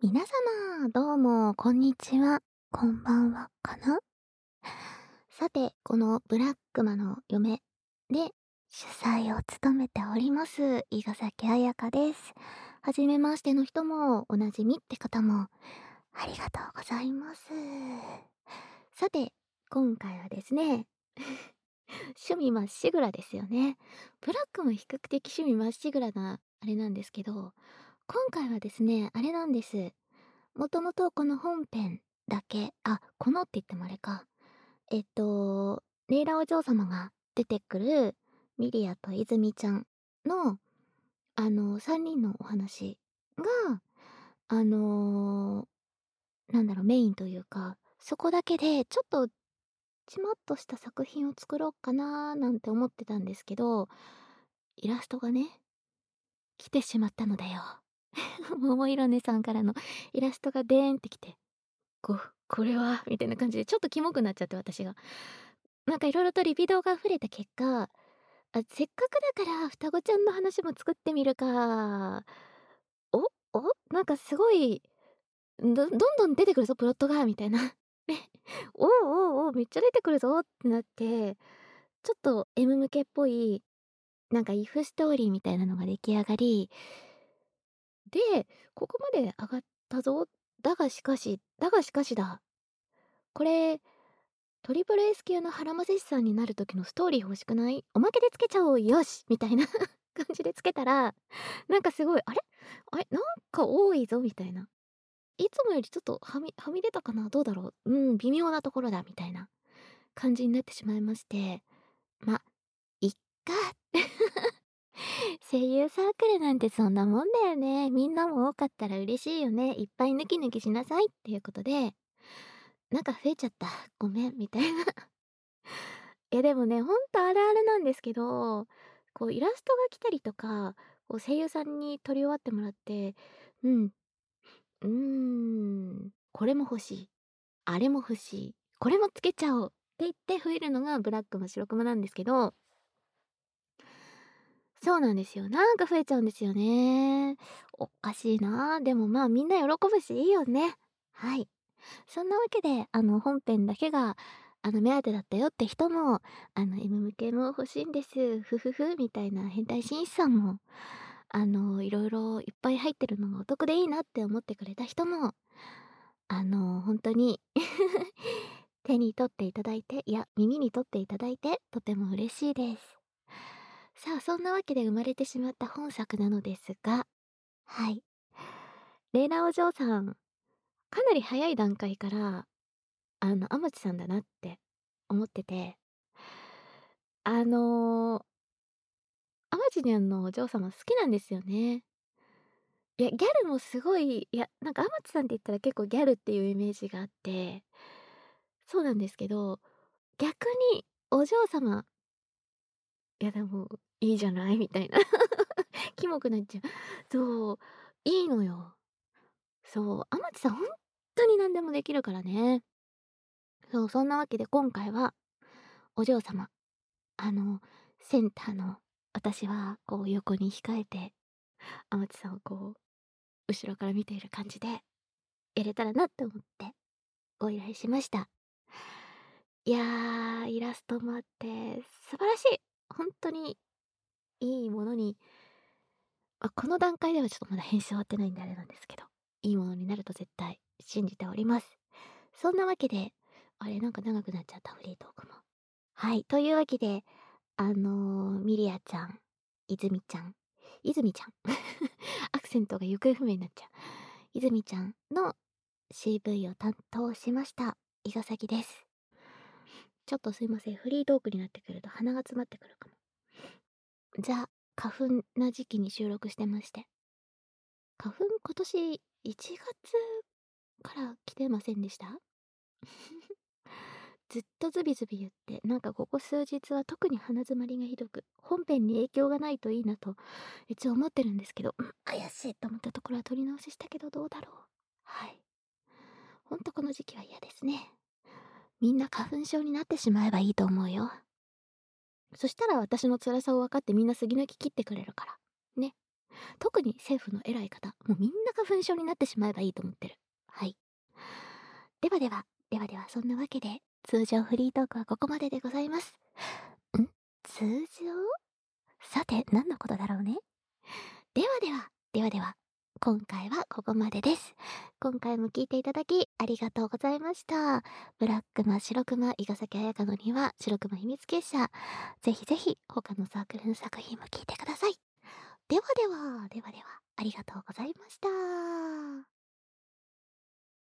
皆様、どうも、こんにちは。こんばんは、かな。さて、このブラックマの嫁で主催を務めております、伊賀崎彩香です。はじめましての人も、おなじみって方も、ありがとうございます。さて、今回はですね、趣味まっしぐらですよね。ブラックも比較的趣味まっしぐらな、あれなんですけど、今回はですね、あれなんです。もともとこの本編だけ、このって言ってもあれか。レイラお嬢様が出てくるミリアと泉ちゃんの、3人のお話が、あのメインというか、そこだけでちょっとちまっとした作品を作ろうかななんて思ってたんですけど、イラストがね、来てしまったのだよ。桃色姉さんからのイラストがでーんってきて、これはみたいな感じでちょっとキモくなっちゃって、私が。なんかいろいろとリピ動画溢れた結果、せっかくだから双子ちゃんの話も作ってみるか。なんかすごい、どんどん出てくるぞ、プロットが、みたいな。で、おうめっちゃ出てくるぞってなって、ちょっと M 向けっぽい、なんかイフストーリーみたいなのが出来上がり、で、ここまで上がったぞ。だがしかしだ。これ、トリプル S 級のハマセシさんになる時のストーリー欲しくない？おまけでつけちゃおう、よしみたいな感じでつけたら、なんかすごい、あれ、なんか多いぞみたいな。いつもよりちょっとはみ出たかな、どうだろう、微妙なところだみたいな感じになってしまいまして、ま、いっか。声優サークルなんてそんなもんだよね。みんなも多かったら嬉しいよね。いっぱい抜き抜きしなさいっていうことで、なんか増えちゃった。ごめん、みたいな。でもね、ほんとあるあるなんですけど、こうイラストが来たりとか、こう声優さんに撮り終わってもらって、うん、これも欲しい、あれも欲しい、これもつけちゃおうって言って増えるのがブラックも白クマなんですけど、そうなんですよ。なんか増えちゃうんですよね。おかしいな。でもまあみんな喜ぶしいいよね。はい。そんなわけで、本編だけが、目当てだったよって人も、M 向けも欲しいんです。ふふふ、みたいな変態紳士さんも、いろいろいっぱい入ってるのがお得でいいなって思ってくれた人も、本当に手に取っていただいて、いや、耳に取っていただいて、とても嬉しいです。さあ、そんなわけで生まれてしまった本作なのですが、はい。レイラお嬢さん、かなり早い段階から、アマチさんだなって思ってて、あの、アマチニャンのお嬢様好きなんですよね。いや、ギャルもすごい、いや、なんかアマチさんって言ったら結構ギャルっていうイメージがあって、そうなんですけど、逆にお嬢様、いやでもいいじゃないみたいな。キモくなっちゃう。そう、いいのよ。そう、アマチさんほんとに何でもできるからね。そう、そんなわけで今回はお嬢様、あの、センターの私はこう横に控えて、天地さんをこう、後ろから見ている感じで、やれたらなって思ってご依頼しました。いやー、イラストもあって、素晴らしい。ほんとにいいものに、この段階ではちょっとまだ編集終わってないんであれなんですけど、いいものになると絶対信じております。そんなわけで、あれ、なんか長くなっちゃった、フリートークも。はい、というわけで、ミリアちゃん、泉ちゃんアクセントが行方不明になっちゃう。泉ちゃんの CV を担当しました、伊賀崎です。ちょっとすいません、フリートークになってくると鼻が詰まってくるかも。花粉な時期に収録してまして。花粉今年1月から来てませんでした？ずっとズビズビ言って、なんかここ数日は特に鼻詰まりがひどく、本編に影響がないといいなと、一応思ってるんですけど、怪しいと思ったところは取り直ししたけどどうだろう。はい。ほんとこの時期は嫌ですね。みんな花粉症になってしまえばいいと思うよ。そしたら私の辛さを分かってみんな杉泣き切ってくれるから。ね。 特に政府の偉い方、もうみんな花粉症になってしまえばいいと思ってる。はい。では、そんなわけで、通常フリートークはここまででございます。通常さて、何のことだろうね。では、今回はここまでです。今回も聞いていただきありがとうございました。ブラックマ、白熊、伊賀崎彩香の庭、白熊秘密結社。ぜひぜひ他のサークルの作品も聞いてください。では、ありがとうございました。